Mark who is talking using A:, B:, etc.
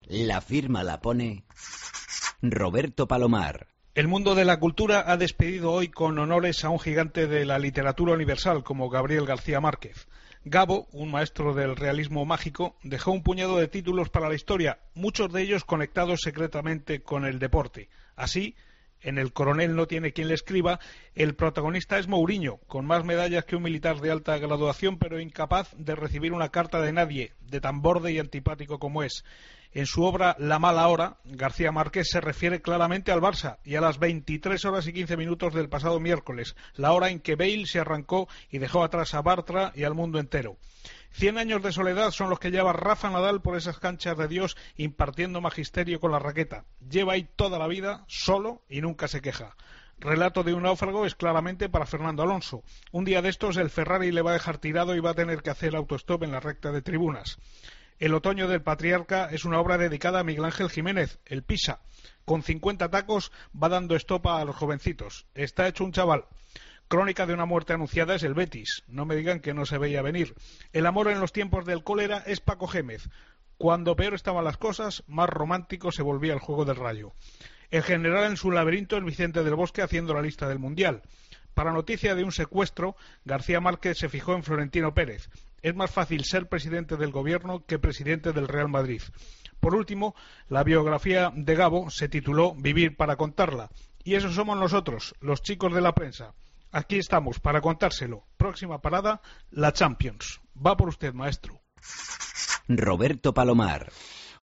A: La firma la pone Roberto Palomar.
B: El mundo de la cultura ha despedido hoy con honores a un gigante de la literatura universal como Gabriel García Márquez. Gabo, un maestro del realismo mágico, dejó un puñado de títulos para la historia, muchos de ellos conectados secretamente con el deporte. Así, en El coronel no tiene quien le escriba, el protagonista es Mourinho, con más medallas que un militar de alta graduación, pero incapaz de recibir una carta de nadie, de tan borde y antipático como es. En su obra La mala hora, García Márquez se refiere claramente al Barça y a las 23 horas y 15 minutos del pasado miércoles, la hora en que Bale se arrancó y dejó atrás a Bartra y al mundo entero. 100 años de soledad son los que lleva Rafa Nadal por esas canchas de Dios impartiendo magisterio con la raqueta. Lleva ahí toda la vida, solo, y nunca se queja. Relato de un náufrago es claramente para Fernando Alonso. Un día de estos el Ferrari le va a dejar tirado y va a tener que hacer autostop en la recta de tribunas. El otoño del patriarca es una obra dedicada a Miguel Ángel Jiménez, el Pisa. Con 50 tacos va dando estopa a los jovencitos. Está hecho un chaval. Crónica de una muerte anunciada es el Betis. No me digan que no se veía venir. El amor en los tiempos del cólera es Paco Gémez. Cuando peor estaban las cosas, más romántico se volvía el juego del Rayo. El general en su laberinto es Vicente del Bosque haciendo la lista del Mundial. Para noticia de un secuestro, García Márquez se fijó en Florentino Pérez. Es más fácil ser presidente del gobierno que presidente del Real Madrid. Por último, la biografía de Gabo se tituló Vivir para contarla. Y esos somos nosotros, los chicos de la prensa. Aquí estamos para contárselo. Próxima parada, la Champions. Va por usted, maestro.
A: Roberto Palomar.